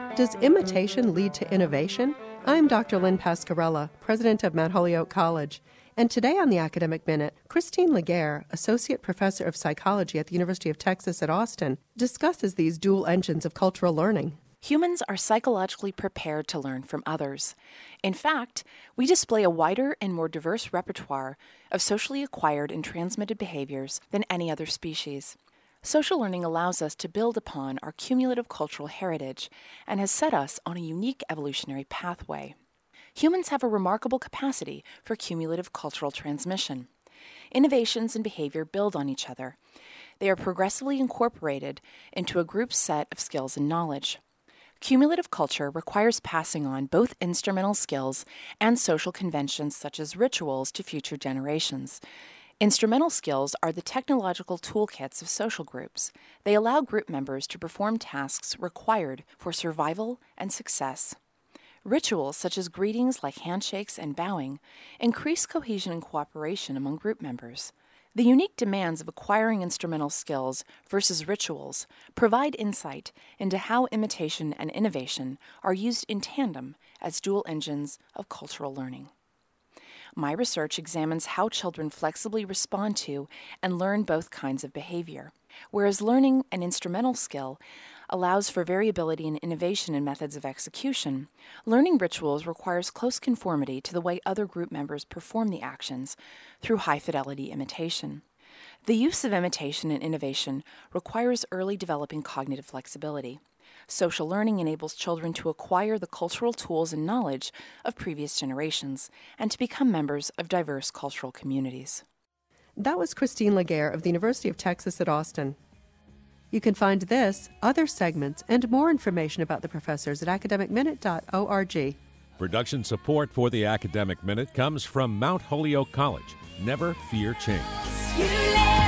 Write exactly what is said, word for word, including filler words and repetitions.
Does imitation lead to innovation? I'm Doctor Lynn Pascarella, president of Mount Holyoke College. And today on the Academic Minute, Christine Laguerre, associate professor of psychology at the University of Texas at Austin, discusses these dual engines of cultural learning. Humans are psychologically prepared to learn from others. In fact, we display a wider and more diverse repertoire of socially acquired and transmitted behaviors than any other species. Social learning allows us to build upon our cumulative cultural heritage and has set us on a unique evolutionary pathway. Humans have a remarkable capacity for cumulative cultural transmission. Innovations in behavior build on each other. They are progressively incorporated into a group set of skills and knowledge. Cumulative culture requires passing on both instrumental skills and social conventions such as rituals to future generations. Instrumental skills are the technological toolkits of social groups. They allow group members to perform tasks required for survival and success. Rituals such as greetings like handshakes and bowing increase cohesion and cooperation among group members. The unique demands of acquiring instrumental skills versus rituals provide insight into how imitation and innovation are used in tandem as dual engines of cultural learning. My research examines how children flexibly respond to and learn both kinds of behavior. Whereas learning an instrumental skill allows for variability and innovation in methods of execution, learning rituals requires close conformity to the way other group members perform the actions through high-fidelity imitation. The use of imitation and innovation requires early developing cognitive flexibility. Social learning enables children to acquire the cultural tools and knowledge of previous generations and to become members of diverse cultural communities. That was Christine Laguerre of the University of Texas at Austin. You can find this, other segments, and more information about the professors at academic minute dot org. Production support for the Academic Minute comes from Mount Holyoke College. Never fear change.